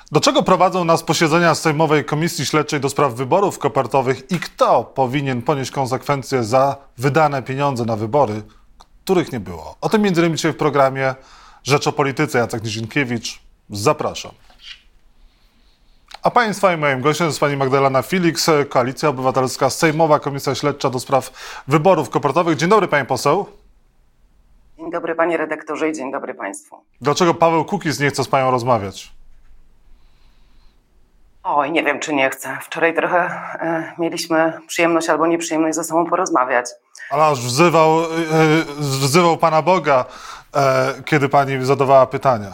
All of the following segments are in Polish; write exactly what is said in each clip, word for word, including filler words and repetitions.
Do czego prowadzą nas posiedzenia Sejmowej Komisji Śledczej do spraw wyborów kopertowych i kto powinien ponieść konsekwencje za wydane pieniądze na wybory, których nie było? O tym między innymi dzisiaj w programie Rzecz o Polityce. Jacek Nizinkiewicz. Zapraszam. A Państwa i moim gościem jest pani Magdalena Filiks, Koalicja Obywatelska, Sejmowa Komisja Śledcza do spraw wyborów kopertowych. Dzień dobry, pani poseł. Dzień dobry, panie redaktorze, i dzień dobry państwu. Dlaczego Paweł Kukiz nie chce z panią rozmawiać? Oj, nie wiem, czy nie chce. Wczoraj trochę e, mieliśmy przyjemność albo nieprzyjemność ze sobą porozmawiać. Ale aż wzywał, e, wzywał Pana Boga, e, kiedy pani zadawała pytania.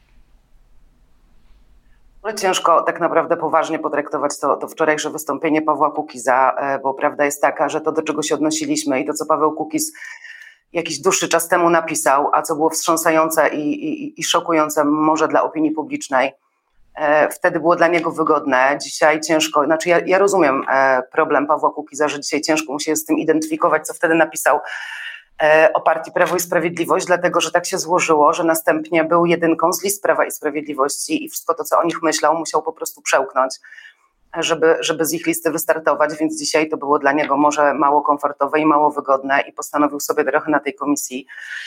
Ale ciężko tak naprawdę poważnie potraktować to, to wczorajsze wystąpienie Pawła Kukiza, e, bo prawda jest taka, że to, do czego się odnosiliśmy i to, co Paweł Kukiz jakiś dłuższy czas temu napisał, a co było wstrząsające i, i, i szokujące może dla opinii publicznej, wtedy było dla niego wygodne. Dzisiaj ciężko, znaczy ja, ja rozumiem problem Pawła Kukiza, że dzisiaj ciężko mu się z tym identyfikować, co wtedy napisał o partii Prawo i Sprawiedliwość, dlatego że tak się złożyło, że następnie był jedynką z list Prawa i Sprawiedliwości i wszystko to, co o nich myślał, musiał po prostu przełknąć, żeby, żeby z ich listy wystartować, więc dzisiaj to było dla niego może mało komfortowe i mało wygodne i postanowił sobie trochę na tej komisji,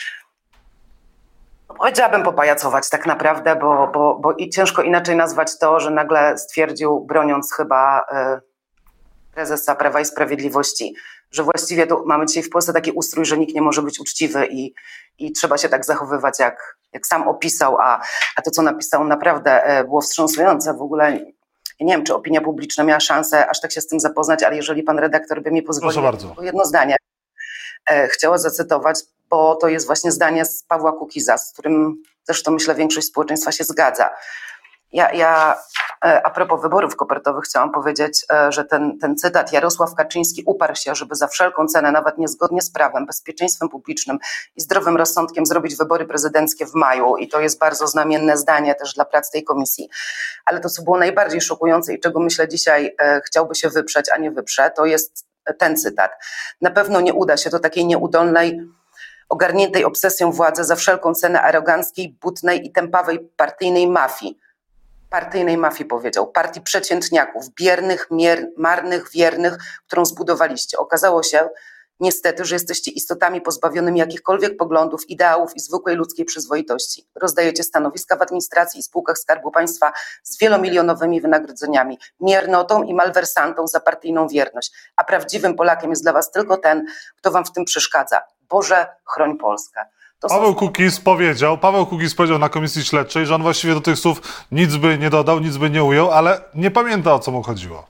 powiedziałabym, popajacować tak naprawdę, bo, bo, bo i ciężko inaczej nazwać to, że nagle stwierdził, broniąc chyba y, prezesa Prawa i Sprawiedliwości, że właściwie tu mamy dzisiaj w Polsce taki ustrój, że nikt nie może być uczciwy i, i trzeba się tak zachowywać, jak, jak sam opisał, a, a to, co napisał, naprawdę y, było wstrząsające. W ogóle ja nie wiem, czy opinia publiczna miała szansę aż tak się z tym zapoznać, ale jeżeli pan redaktor by mi pozwolił, to jedno zdanie y, chciała zacytować, bo to jest właśnie zdanie z Pawła Kukiza, z którym zresztą myślę większość społeczeństwa się zgadza. Ja, ja a propos wyborów kopertowych chciałam powiedzieć, że ten, ten cytat Jarosław Kaczyński uparł się, żeby za wszelką cenę, nawet niezgodnie z prawem, bezpieczeństwem publicznym i zdrowym rozsądkiem zrobić wybory prezydenckie w maju i to jest bardzo znamienne zdanie też dla prac tej komisji. Ale to, co było najbardziej szokujące i czego myślę dzisiaj chciałby się wyprzeć, a nie wyprze, to jest ten cytat. Na pewno nie uda się do takiej nieudolnej, ogarniętej obsesją władzy za wszelką cenę aroganckiej, butnej i tępawej partyjnej mafii. Partyjnej mafii powiedział, partii przeciętniaków, biernych, mier, marnych, wiernych, którą zbudowaliście. Okazało się niestety, że jesteście istotami pozbawionymi jakichkolwiek poglądów, ideałów i zwykłej ludzkiej przyzwoitości. Rozdajecie stanowiska w administracji i spółkach Skarbu Państwa z wielomilionowymi wynagrodzeniami, miernotom i malwersantom za partyjną wierność, a prawdziwym Polakiem jest dla was tylko ten, kto wam w tym przeszkadza. Boże, chroń Polskę. To Paweł Kukiz powiedział, Paweł Kukiz powiedział na Komisji Śledczej, że on właściwie do tych słów nic by nie dodał, nic by nie ujął, ale nie pamięta, o co mu chodziło.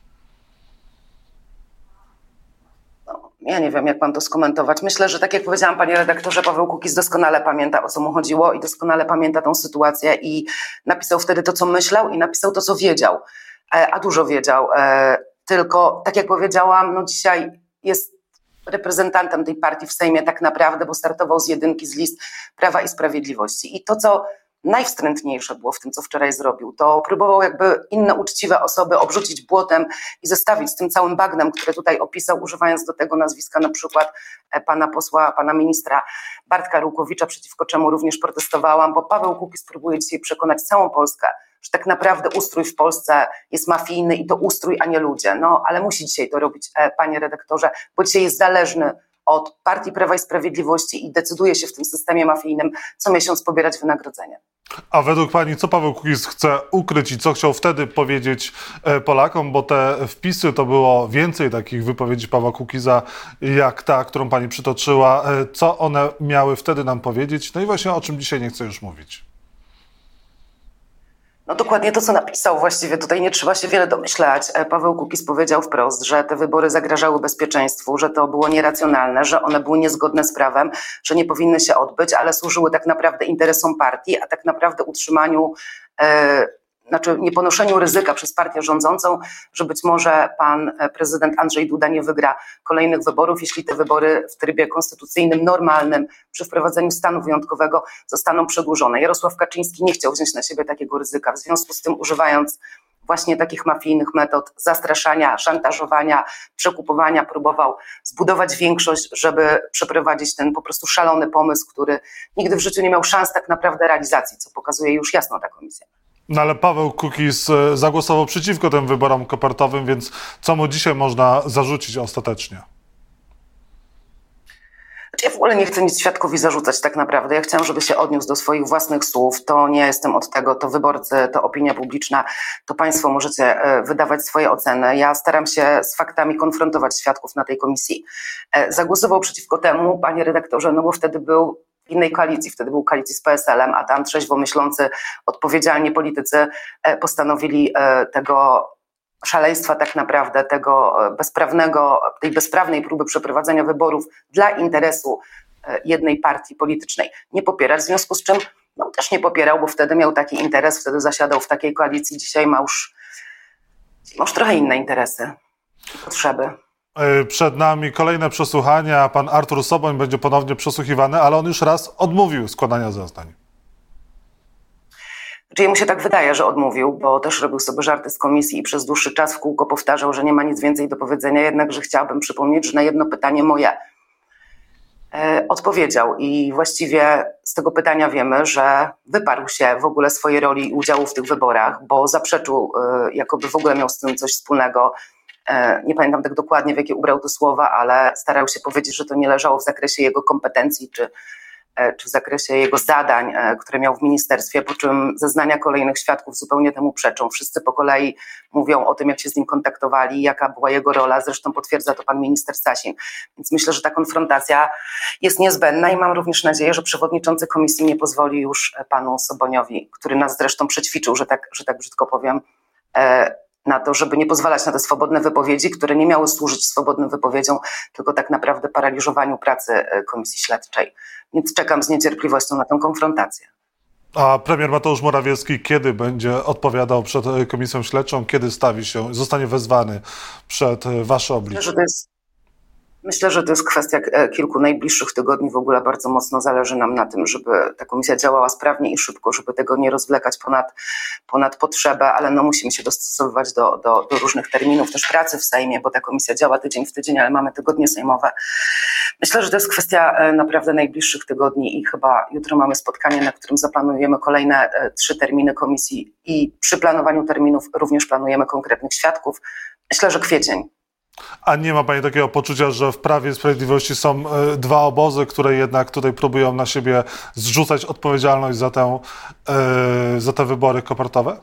No, ja nie wiem, jak mam to skomentować. Myślę, że tak jak powiedziałam, panie redaktorze, Paweł Kukiz doskonale pamięta, o co mu chodziło i doskonale pamięta tą sytuację i napisał wtedy to, co myślał i napisał to, co wiedział, a dużo wiedział. Tylko, tak jak powiedziałam, no dzisiaj jest reprezentantem tej partii w Sejmie tak naprawdę, bo startował z jedynki z list Prawa i Sprawiedliwości. I to, co najwstrętniejsze było w tym, co wczoraj zrobił, to próbował jakby inne uczciwe osoby obrzucić błotem i zestawić z tym całym bagnem, które tutaj opisał, używając do tego nazwiska na przykład pana posła, pana ministra Bartka Rukowicza, przeciwko czemu również protestowałam, bo Paweł Kukiz próbuje dzisiaj przekonać całą Polskę, że tak naprawdę ustrój w Polsce jest mafijny i to ustrój, a nie ludzie. No, ale musi dzisiaj to robić, panie redaktorze, bo dzisiaj jest zależny od partii Prawa i Sprawiedliwości i decyduje się w tym systemie mafijnym co miesiąc pobierać wynagrodzenie. A według pani, co Paweł Kukiz chce ukryć i co chciał wtedy powiedzieć Polakom, bo te wpisy to było więcej takich wypowiedzi Pawła Kukiza, jak ta, którą pani przytoczyła. Co one miały wtedy nam powiedzieć? No i właśnie o czym dzisiaj nie chcę już mówić. No dokładnie to, co napisał. Właściwie tutaj nie trzeba się wiele domyślać. Paweł Kukiz powiedział wprost, że te wybory zagrażały bezpieczeństwu, że to było nieracjonalne, że one były niezgodne z prawem, że nie powinny się odbyć, ale służyły tak naprawdę interesom partii, a tak naprawdę utrzymaniu, e, znaczy nieponoszeniu ryzyka przez partię rządzącą, że być może pan prezydent Andrzej Duda nie wygra kolejnych wyborów, jeśli te wybory w trybie konstytucyjnym, normalnym, przy wprowadzeniu stanu wyjątkowego zostaną przedłużone. Jarosław Kaczyński nie chciał wziąć na siebie takiego ryzyka, w związku z tym używając właśnie takich mafijnych metod zastraszania, szantażowania, przekupowania, próbował zbudować większość, żeby przeprowadzić ten po prostu szalony pomysł, który nigdy w życiu nie miał szans tak naprawdę realizacji, co pokazuje już jasno ta komisja. No ale Paweł Kukiz zagłosował przeciwko tym wyborom kopertowym, więc co mu dzisiaj można zarzucić ostatecznie? Ja w ogóle nie chcę nic świadkowi zarzucać tak naprawdę. Ja chciałam, żeby się odniósł do swoich własnych słów. To nie jestem od tego, to wyborcy, to opinia publiczna, to państwo możecie wydawać swoje oceny. Ja staram się z faktami konfrontować świadków na tej komisji. Zagłosował przeciwko temu, panie redaktorze, no bo wtedy był w innej koalicji, wtedy był koalicji z P S L-em, a tam trzeźwo myślący, odpowiedzialni politycy postanowili tego szaleństwa tak naprawdę, tego bezprawnego, tej bezprawnej próby przeprowadzenia wyborów dla interesu jednej partii politycznej nie popierać, w związku z czym no, też nie popierał, bo wtedy miał taki interes, wtedy zasiadał w takiej koalicji, dzisiaj ma już, ma już trochę inne interesy i potrzeby. Przed nami kolejne przesłuchania, pan Artur Soboń będzie ponownie przesłuchiwany, ale on już raz odmówił składania zeznań. Czyli mu się tak wydaje, że odmówił, bo też robił sobie żarty z komisji i przez dłuższy czas w kółko powtarzał, że nie ma nic więcej do powiedzenia, jednakże chciałabym przypomnieć, że na jedno pytanie moje e, odpowiedział i właściwie z tego pytania wiemy, że wyparł się w ogóle swojej roli i udziału w tych wyborach, bo zaprzeczył, e, jakoby w ogóle miał z tym coś wspólnego. E, nie pamiętam tak dokładnie, w jakie ubrał to słowa, ale starał się powiedzieć, że to nie leżało w zakresie jego kompetencji czy czy w zakresie jego zadań, które miał w ministerstwie, po czym zeznania kolejnych świadków zupełnie temu przeczą. Wszyscy po kolei mówią o tym, jak się z nim kontaktowali, jaka była jego rola, zresztą potwierdza to pan minister Sasin. Więc myślę, że ta konfrontacja jest niezbędna i mam również nadzieję, że przewodniczący komisji nie pozwoli już panu Soboniowi, który nas zresztą przećwiczył, że tak, że tak brzydko powiem, na to, żeby nie pozwalać na te swobodne wypowiedzi, które nie miały służyć swobodnym wypowiedziom, tylko tak naprawdę paraliżowaniu pracy Komisji Śledczej. Więc czekam z niecierpliwością na tę konfrontację. A premier Mateusz Morawiecki kiedy będzie odpowiadał przed Komisją Śledczą? Kiedy stawi się, zostanie wezwany przed wasze oblicze? Myślę, że to jest, myślę, że to jest kwestia kilku najbliższych tygodni. W ogóle bardzo mocno zależy nam na tym, żeby ta komisja działała sprawnie i szybko, żeby tego nie rozwlekać ponad, ponad potrzebę, ale no musimy się dostosowywać do, do, do różnych terminów też pracy w Sejmie, bo ta komisja działa tydzień w tydzień, ale mamy tygodnie sejmowe. Myślę, że to jest kwestia naprawdę najbliższych tygodni i chyba jutro mamy spotkanie, na którym zaplanujemy kolejne trzy terminy komisji i przy planowaniu terminów również planujemy konkretnych świadków. Myślę, że kwiecień. A nie ma pani takiego poczucia, że w Prawie i Sprawiedliwości są y, dwa obozy, które jednak tutaj próbują na siebie zrzucać odpowiedzialność za, tę, y, za te wybory kopertowe?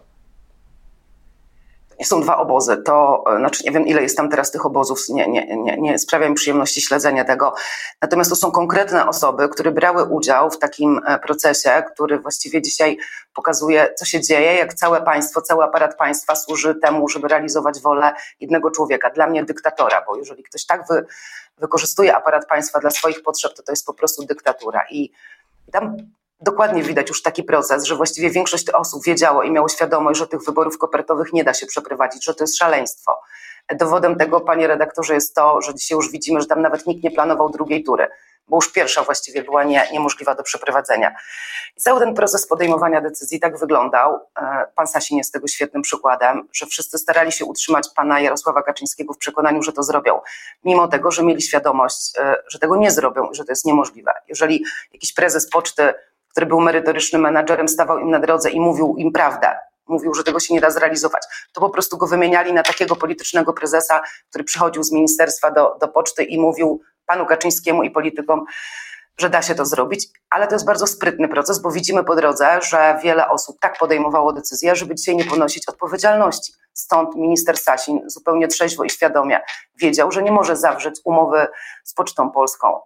Nie są dwa obozy, to znaczy nie wiem, ile jest tam teraz tych obozów, nie, nie, nie, nie sprawia mi przyjemności śledzenia tego. Natomiast to są konkretne osoby, które brały udział w takim procesie, który właściwie dzisiaj pokazuje, co się dzieje, jak całe państwo, cały aparat państwa służy temu, żeby realizować wolę jednego człowieka, dla mnie dyktatora, bo jeżeli ktoś tak wy, wykorzystuje aparat państwa dla swoich potrzeb, to to jest po prostu dyktatura. I, i tam dokładnie widać już taki proces, że właściwie większość osób wiedziało i miało świadomość, że tych wyborów kopertowych nie da się przeprowadzić, że to jest szaleństwo. Dowodem tego, panie redaktorze, jest to, że dzisiaj już widzimy, że tam nawet nikt nie planował drugiej tury, bo już pierwsza właściwie była nie, niemożliwa do przeprowadzenia. I cały ten proces podejmowania decyzji tak wyglądał, pan Sasin jest tego świetnym przykładem, że wszyscy starali się utrzymać pana Jarosława Kaczyńskiego w przekonaniu, że to zrobią, mimo tego, że mieli świadomość, że tego nie zrobią i że to jest niemożliwe. Jeżeli jakiś prezes poczty, który był merytorycznym menadżerem, stawał im na drodze i mówił im prawdę, mówił, że tego się nie da zrealizować, to po prostu go wymieniali na takiego politycznego prezesa, który przychodził z ministerstwa do, do poczty i mówił panu Kaczyńskiemu i politykom, że da się to zrobić, ale to jest bardzo sprytny proces, bo widzimy po drodze, że wiele osób tak podejmowało decyzję, żeby dzisiaj nie ponosić odpowiedzialności. Stąd minister Sasin zupełnie trzeźwo i świadomie wiedział, że nie może zawrzeć umowy z Pocztą Polską.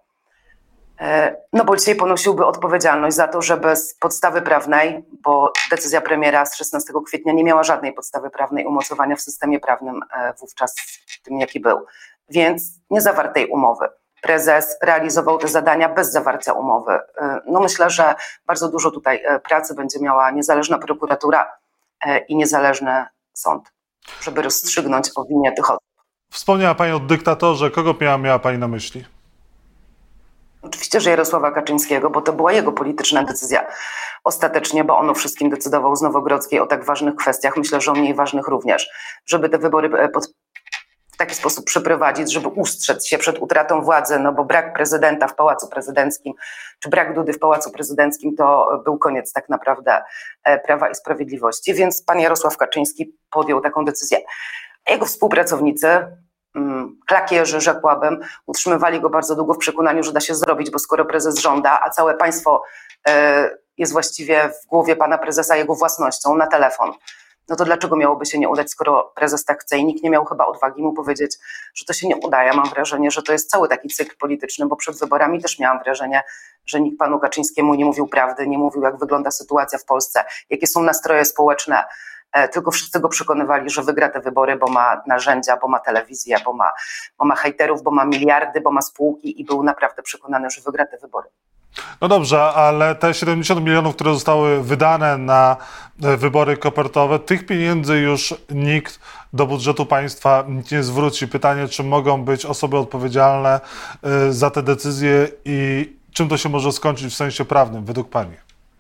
No bo dzisiaj ponosiłby odpowiedzialność za to, że bez podstawy prawnej, bo decyzja premiera z szesnastego kwietnia nie miała żadnej podstawy prawnej umocowania w systemie prawnym wówczas tym, jaki był. Więc nie zawarł tej umowy. Prezes realizował te zadania bez zawarcia umowy. No myślę, że bardzo dużo tutaj pracy będzie miała niezależna prokuratura i niezależny sąd, żeby rozstrzygnąć o winie tych osób. Wspomniała pani o dyktatorze. Kogo miała, miała pani na myśli? Oczywiście, że Jarosława Kaczyńskiego, bo to była jego polityczna decyzja ostatecznie, bo on o wszystkim decydował z Nowogrodzkiej o tak ważnych kwestiach, myślę, że o mniej ważnych również, żeby te wybory pod, w taki sposób przeprowadzić, żeby ustrzec się przed utratą władzy, no bo brak prezydenta w Pałacu Prezydenckim, czy brak Dudy w Pałacu Prezydenckim to był koniec tak naprawdę Prawa i Sprawiedliwości, więc pan Jarosław Kaczyński podjął taką decyzję. A jego współpracownicy, klakierzy, rzekłabym, utrzymywali go bardzo długo w przekonaniu, że da się zrobić, bo skoro prezes żąda, a całe państwo jest właściwie w głowie pana prezesa jego własnością na telefon, no to dlaczego miałoby się nie udać, skoro prezes tak chce i nikt nie miał chyba odwagi mu powiedzieć, że to się nie uda. Ja mam wrażenie, że to jest cały taki cykl polityczny, bo przed wyborami też miałam wrażenie, że nikt panu Kaczyńskiemu nie mówił prawdy, nie mówił, jak wygląda sytuacja w Polsce, jakie są nastroje społeczne, tylko wszyscy go przekonywali, że wygra te wybory, bo ma narzędzia, bo ma telewizję, bo ma, bo ma hejterów, bo ma miliardy, bo ma spółki i był naprawdę przekonany, że wygra te wybory. No dobrze, ale te siedemdziesiąt milionów, które zostały wydane na wybory kopertowe, tych pieniędzy już nikt do budżetu państwa nie zwróci. Pytanie, czy mogą być osoby odpowiedzialne za te decyzje i czym to się może skończyć w sensie prawnym, według pani?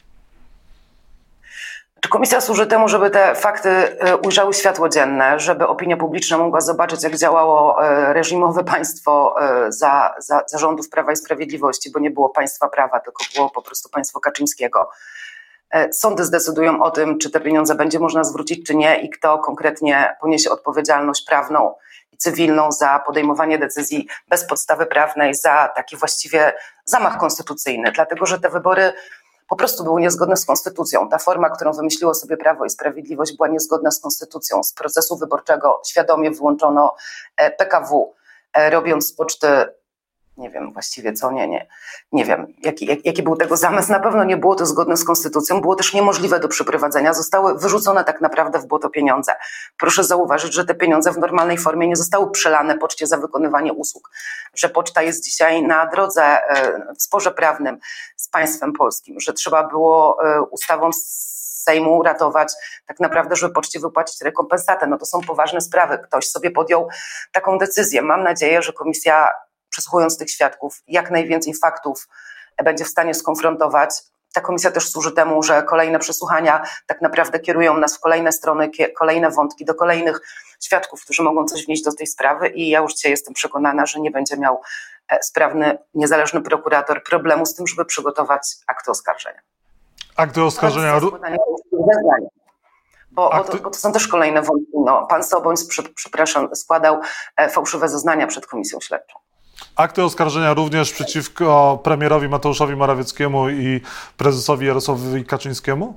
Czy komisja służy temu, żeby te fakty ujrzały światło dzienne, żeby opinia publiczna mogła zobaczyć, jak działało reżimowe państwo za, za, za rządów Prawa i Sprawiedliwości, bo nie było państwa prawa, tylko było po prostu państwo Kaczyńskiego. Sądy zdecydują o tym, czy te pieniądze będzie można zwrócić, czy nie i kto konkretnie poniesie odpowiedzialność prawną i cywilną za podejmowanie decyzji bez podstawy prawnej, za taki właściwie zamach konstytucyjny, dlatego że te wybory po prostu były niezgodne z konstytucją. Ta forma, którą wymyśliło sobie Prawo i Sprawiedliwość, była niezgodna z konstytucją. Z procesu wyborczego świadomie wyłączono P K W, robiąc z poczty, nie wiem właściwie co, nie, nie, nie wiem jaki, jak, jaki był tego zamysł. Na pewno nie było to zgodne z konstytucją, było też niemożliwe do przeprowadzenia. Zostały wyrzucone tak naprawdę w błoto pieniądze. Proszę zauważyć, że te pieniądze w normalnej formie nie zostały przelane poczcie za wykonywanie usług, że poczta jest dzisiaj na drodze w sporze prawnym z państwem polskim, że trzeba było ustawą Sejmu ratować tak naprawdę, żeby poczcie wypłacić rekompensatę. No to są poważne sprawy. Ktoś sobie podjął taką decyzję. Mam nadzieję, że komisja, przesłuchując tych świadków, jak najwięcej faktów będzie w stanie skonfrontować. Ta komisja też służy temu, że kolejne przesłuchania tak naprawdę kierują nas w kolejne strony, kolejne wątki, do kolejnych świadków, którzy mogą coś wnieść do tej sprawy i ja już dzisiaj jestem przekonana, że nie będzie miał sprawny, niezależny prokurator problemu z tym, żeby przygotować akty oskarżenia. Akty oskarżenia... Bo, Akty... bo, to, bo to są też kolejne wątki. No, pan Soboń, przepraszam, składał fałszywe zeznania przed komisją śledczą. Akty oskarżenia również przeciwko premierowi Mateuszowi Morawieckiemu i prezesowi Jarosławowi Kaczyńskiemu?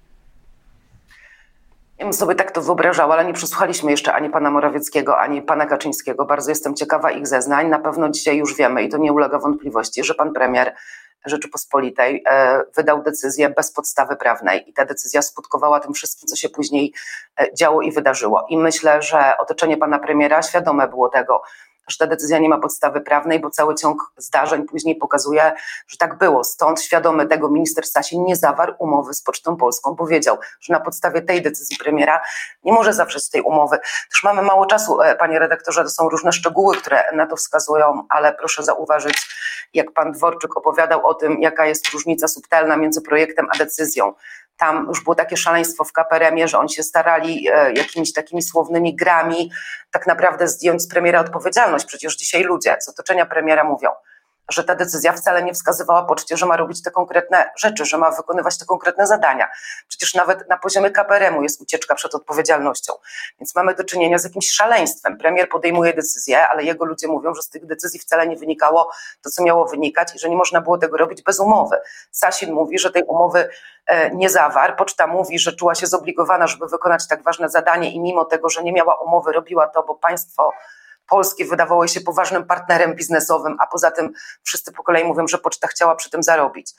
Ja bym sobie tak to wyobrażała, ale nie przesłuchaliśmy jeszcze ani pana Morawieckiego, ani pana Kaczyńskiego. Bardzo jestem ciekawa ich zeznań. Na pewno dzisiaj już wiemy i to nie ulega wątpliwości, że pan premier Rzeczypospolitej wydał decyzję bez podstawy prawnej i ta decyzja skutkowała tym wszystkim, co się później działo i wydarzyło. I myślę, że otoczenie pana premiera świadome było tego, że ta decyzja nie ma podstawy prawnej, bo cały ciąg zdarzeń później pokazuje, że tak było. Stąd świadomy tego minister Sasin nie zawarł umowy z Pocztą Polską. Powiedział, że na podstawie tej decyzji premiera nie może zawrzeć tej umowy. Też mamy mało czasu, panie redaktorze, to są różne szczegóły, które na to wskazują, ale proszę zauważyć, jak pan Dworczyk opowiadał o tym, jaka jest różnica subtelna między projektem a decyzją. Tam już było takie szaleństwo w K P R M-ie, że oni się starali e, jakimiś takimi słownymi grami tak naprawdę zdjąć z premiera odpowiedzialność. Przecież dzisiaj ludzie z otoczenia premiera mówią, że ta decyzja wcale nie wskazywała poczcie, że ma robić te konkretne rzeczy, że ma wykonywać te konkretne zadania. Przecież nawet na poziomie K P R M-u jest ucieczka przed odpowiedzialnością. Więc mamy do czynienia z jakimś szaleństwem. Premier podejmuje decyzje, ale jego ludzie mówią, że z tych decyzji wcale nie wynikało to, co miało wynikać i że nie można było tego robić bez umowy. Sasin mówi, że tej umowy nie zawarł. Poczta mówi, że czuła się zobligowana, żeby wykonać tak ważne zadanie i mimo tego, że nie miała umowy, robiła to, bo państwo polskie wydawało się poważnym partnerem biznesowym, a poza tym wszyscy po kolei mówią, że poczta chciała przy tym zarobić.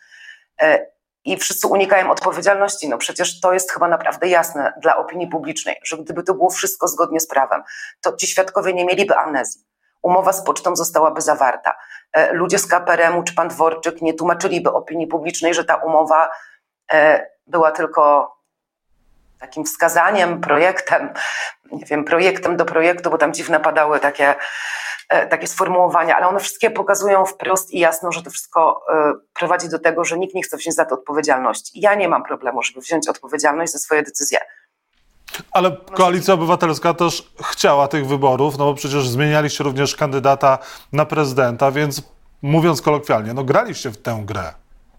I wszyscy unikają odpowiedzialności. No przecież to jest chyba naprawdę jasne dla opinii publicznej, że gdyby to było wszystko zgodnie z prawem, to ci świadkowie nie mieliby amnezji. Umowa z pocztą zostałaby zawarta. Ludzie z K P R M-u czy pan Dworczyk nie tłumaczyliby opinii publicznej, że ta umowa była tylko takim wskazaniem, projektem, nie wiem, projektem do projektu, bo tam dziwne padały takie, takie sformułowania, ale one wszystkie pokazują wprost i jasno, że to wszystko prowadzi do tego, że nikt nie chce wziąć za to odpowiedzialności. Ja nie mam problemu, żeby wziąć odpowiedzialność za swoje decyzje. Ale Koalicja Obywatelska też chciała tych wyborów, no bo przecież zmienialiście również kandydata na prezydenta, więc mówiąc kolokwialnie, no graliście w tę grę.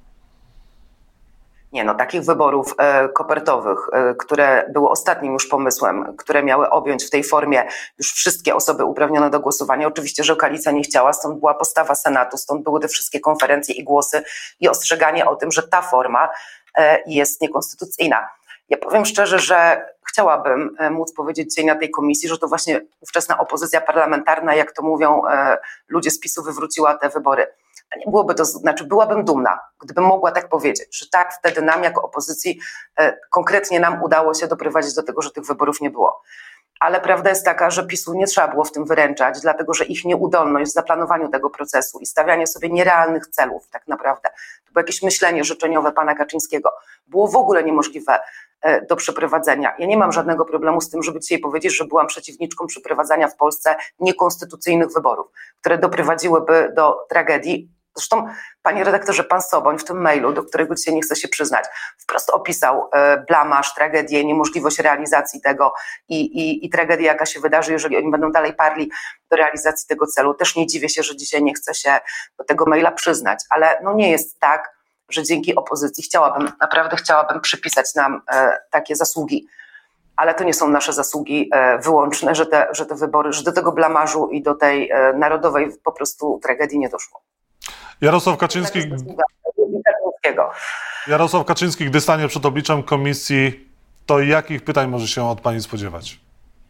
Nie no, takich wyborów e, kopertowych, e, które były ostatnim już pomysłem, które miały objąć w tej formie już wszystkie osoby uprawnione do głosowania. Oczywiście, że koalicja nie chciała, stąd była postawa Senatu, stąd były te wszystkie konferencje i głosy i ostrzeganie o tym, że ta forma e, jest niekonstytucyjna. Ja powiem szczerze, że chciałabym e, móc powiedzieć dzisiaj na tej komisji, że to właśnie ówczesna opozycja parlamentarna, jak to mówią e, ludzie z PiSu, wywróciła te wybory. Nie byłoby to, znaczy byłabym dumna, gdybym mogła tak powiedzieć, że tak wtedy nam jako opozycji, e, konkretnie nam udało się doprowadzić do tego, że tych wyborów nie było. Ale prawda jest taka, że PiSu nie trzeba było w tym wyręczać, dlatego że ich nieudolność w zaplanowaniu tego procesu i stawianie sobie nierealnych celów tak naprawdę, to było jakieś myślenie życzeniowe pana Kaczyńskiego, było w ogóle niemożliwe e, do przeprowadzenia. Ja nie mam żadnego problemu z tym, żeby dzisiaj powiedzieć, że byłam przeciwniczką przeprowadzania w Polsce niekonstytucyjnych wyborów, które doprowadziłyby do tragedii. Zresztą, panie redaktorze, pan Soboń w tym mailu, do którego dzisiaj nie chcę się przyznać, wprost opisał e, blamaż, tragedię, niemożliwość realizacji tego i, i, i tragedię, jaka się wydarzy, jeżeli oni będą dalej parli do realizacji tego celu. Też nie dziwię się, że dzisiaj nie chce się do tego maila przyznać, ale no nie jest tak, że dzięki opozycji chciałabym, naprawdę chciałabym przypisać nam e, takie zasługi, ale to nie są nasze zasługi e, wyłączne, że te, że te wybory, że do tego blamażu i do tej e, narodowej po prostu tragedii nie doszło. Jarosław Kaczyński, Jarosław Kaczyński, gdy stanie przed obliczem komisji, to jakich pytań może się od pani spodziewać?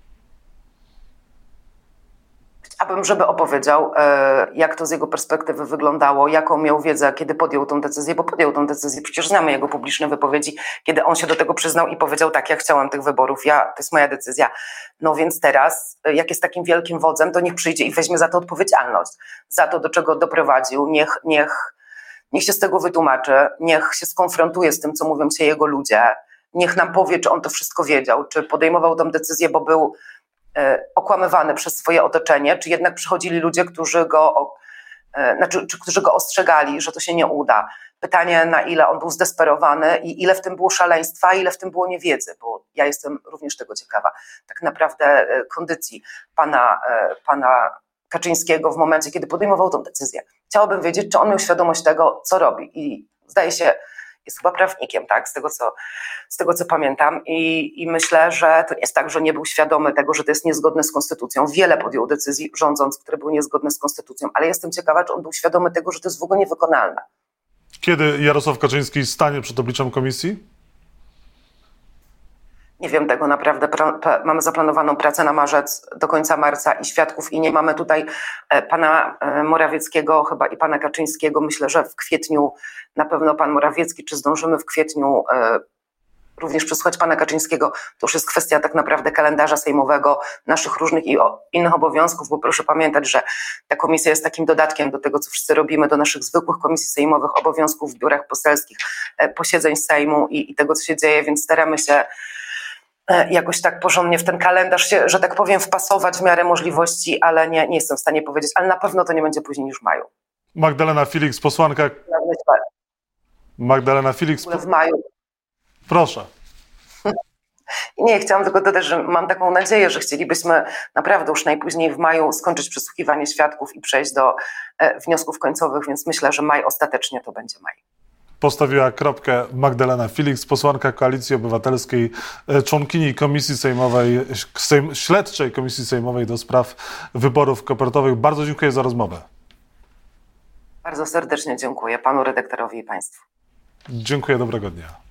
Chciałabym, żeby opowiedział, jak to z jego perspektywy wyglądało, jaką miał wiedzę, kiedy podjął tę decyzję, bo podjął tę decyzję. Przecież znamy jego publiczne wypowiedzi, kiedy on się do tego przyznał i powiedział: tak, ja chciałem tych wyborów, ja, to jest moja decyzja. No więc teraz, jak jest takim wielkim wodzem, to niech przyjdzie i weźmie za to odpowiedzialność, za to, do czego doprowadził. Niech, niech, niech się z tego wytłumaczy, niech się skonfrontuje z tym, co mówią się jego ludzie. Niech nam powie, czy on to wszystko wiedział, czy podejmował tę decyzję, bo był okłamywany przez swoje otoczenie, czy jednak przychodzili ludzie, którzy go, znaczy, czy którzy go ostrzegali, że to się nie uda. Pytanie, na ile on był zdesperowany i ile w tym było szaleństwa, ile w tym było niewiedzy, bo ja jestem również tego ciekawa. Tak naprawdę kondycji pana, pana Kaczyńskiego w momencie, kiedy podejmował tę decyzję. Chciałabym wiedzieć, czy on miał świadomość tego, co robi, i zdaje się, jest chyba prawnikiem, tak, z tego co, z tego, co pamiętam. I, I myślę, że to nie jest tak, że nie był świadomy tego, że to jest niezgodne z konstytucją. Wiele podjął decyzji rządząc, które były niezgodne z konstytucją, ale jestem ciekawa, czy on był świadomy tego, że to jest w ogóle niewykonalne. Kiedy Jarosław Kaczyński stanie przed obliczem komisji? Nie wiem tego naprawdę. Pra, pra, mamy zaplanowaną pracę na marzec, do końca marca i świadków, i nie mamy tutaj e, pana e, Morawieckiego chyba i pana Kaczyńskiego. Myślę, że w kwietniu na pewno pan Morawiecki, czy zdążymy w kwietniu e, również przesłuchać pana Kaczyńskiego, to już jest kwestia tak naprawdę kalendarza sejmowego, naszych różnych i o, innych obowiązków, bo proszę pamiętać, że ta komisja jest takim dodatkiem do tego, co wszyscy robimy, do naszych zwykłych komisji sejmowych, obowiązków w biurach poselskich, e, posiedzeń Sejmu i, i tego, co się dzieje, więc staramy się jakoś tak porządnie w ten kalendarz się, że tak powiem, wpasować w miarę możliwości, ale nie, nie jestem w stanie powiedzieć, ale na pewno to nie będzie później niż w maju. Magdalena Felix, posłanka... Magdalena Felix... W maju. Proszę. Nie, chciałam tylko dodać, że mam taką nadzieję, że chcielibyśmy naprawdę już najpóźniej w maju skończyć przesłuchiwanie świadków i przejść do e, wniosków końcowych, więc myślę, że maj ostatecznie to będzie maj. Postawiła kropkę Magdalena Felix, posłanka Koalicji Obywatelskiej, członkini Komisji Sejmowej, Sejm, Śledczej Komisji Sejmowej do spraw wyborów kopertowych. Bardzo dziękuję za rozmowę. Bardzo serdecznie dziękuję panu redaktorowi i państwu. Dziękuję, dobrego dnia.